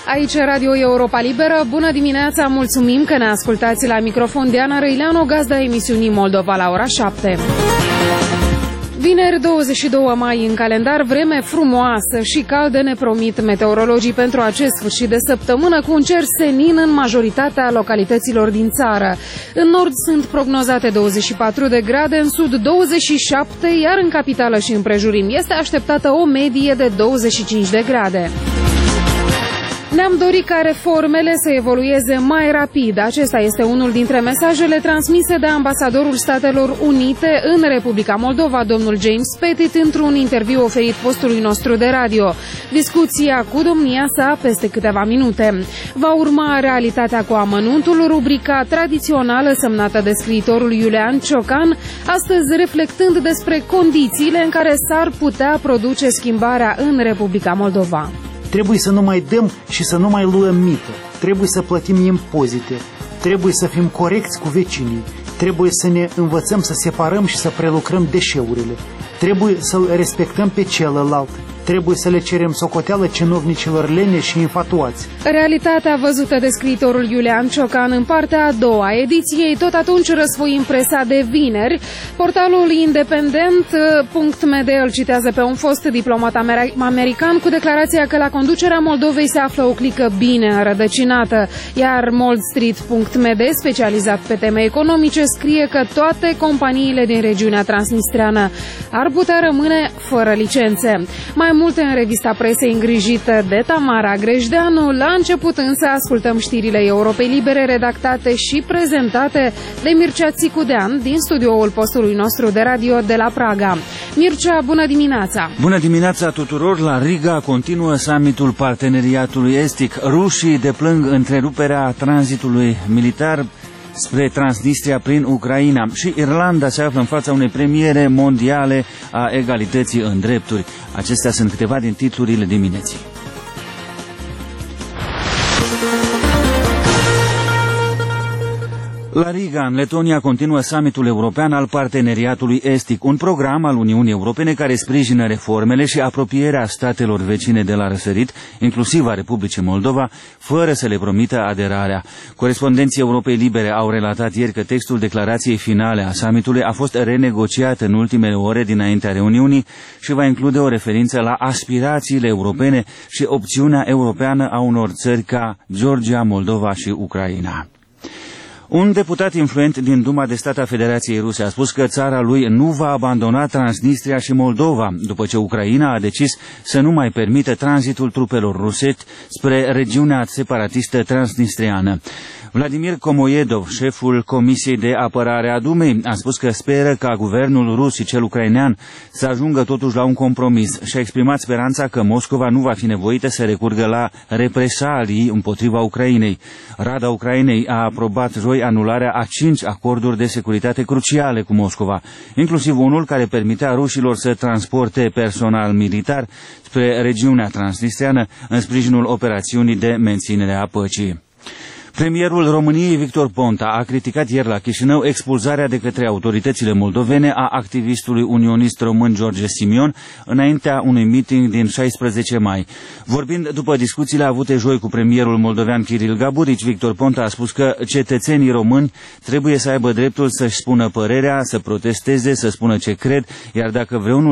Aici Radio Europa Liberă. Bună dimineața, mulțumim că ne ascultați la microfon. Diana Răileanu, gazda emisiunii Moldova la ora 7. Vineri 22 mai în calendar, vreme frumoasă și caldă ne promit meteorologii pentru acest sfârșit de săptămână, cu un cer senin în majoritatea localităților din țară. În nord sunt prognozate 24 de grade, în sud 27, iar în capitală și împrejurim este așteptată o medie de 25 de grade. Ne-am dorit ca reformele să evolueze mai rapid. Acesta este unul dintre mesajele transmise de ambasadorul Statelor Unite în Republica Moldova, domnul James Pettit, într-un interviu oferit postului nostru de radio. Discuția cu domnia sa peste câteva minute. Va urma Realitatea cu amănuntul, rubrica tradițională semnată de scriitorul Iulian Ciocan, astăzi reflectând despre condițiile în care s-ar putea produce schimbarea în Republica Moldova. Trebuie să nu mai dăm și să nu mai luăm mită. Trebuie să plătim impozite. Trebuie să fim corecți cu vecinii. Trebuie să ne învățăm să separăm și să prelucrăm deșeurile. Trebuie să-l respectăm pe celălalt. Trebuie să le cerem socoteală cinovnicilor lene și infatuați. Realitatea văzută de scriitorul Iulian Ciocan în partea a doua ediției, tot atunci răsfoim presa de vineri. Portalul independent.md îl citează pe un fost diplomat american cu declarația că la conducerea Moldovei se află o clică bine înrădăcinată, iar moldstreet.md, specializat pe teme economice, scrie că toate companiile din regiunea transnistreană ar putea rămâne fără licențe. Mai multe în revista presei îngrijită de Tamara Grejdeanu. La început însă ascultăm știrile Europei Libere, redactate și prezentate de Mircea Țicudean din studioul postului nostru de radio de la Praga. Mircea, bună dimineața! Bună dimineața tuturor! La Riga continuă summitul Parteneriatului Estic. Rușii deplâng întreruperea tranzitului militar spre Transnistria prin Ucraina și Irlanda se află în fața unei premiere mondiale a egalității în drepturi. Acestea sunt câteva din titlurile dimineții. La Riga, în Letonia, continuă summitul european al Parteneriatului Estic, un program al Uniunii Europene care sprijină reformele și apropierea statelor vecine de la răsărit, inclusiv a Republicii Moldova, fără să le promită aderarea. Corespondenții Europei Libere au relatat ieri că textul declarației finale a summitului a fost renegociat în ultimele ore dinaintea reuniunii și va include o referință la aspirațiile europene și opțiunea europeană a unor țări ca Georgia, Moldova și Ucraina. Un deputat influent din Duma de Stat a Federației Ruse a spus că țara lui nu va abandona Transnistria și Moldova, după ce Ucraina a decis să nu mai permită tranzitul trupelor rusești spre regiunea separatistă transnistriană. Vladimir Komoedov, șeful Comisiei de Apărare a Dumei, a spus că speră ca guvernul rus și cel ucrainean să ajungă totuși la un compromis și a exprimat speranța că Moscova nu va fi nevoită să recurgă la represalii împotriva Ucrainei. Rada Ucrainei a aprobat joi anularea a 5 acorduri de securitate cruciale cu Moscova, inclusiv unul care permitea rușilor să transporte personal militar spre regiunea transnistriană în sprijinul operațiunii de menținere a păcii. Premierul României, Victor Ponta, a criticat ieri la Chișinău expulzarea de către autoritățile moldovene a activistului unionist român George Simion înaintea unui meeting din 16 mai. Vorbind după discuțiile avute joi cu premierul moldovean Kiril Gaburici, Victor Ponta a spus că cetățenii români trebuie să aibă dreptul să-și spună părerea, să protesteze, să spună ce cred, iar dacă vreunul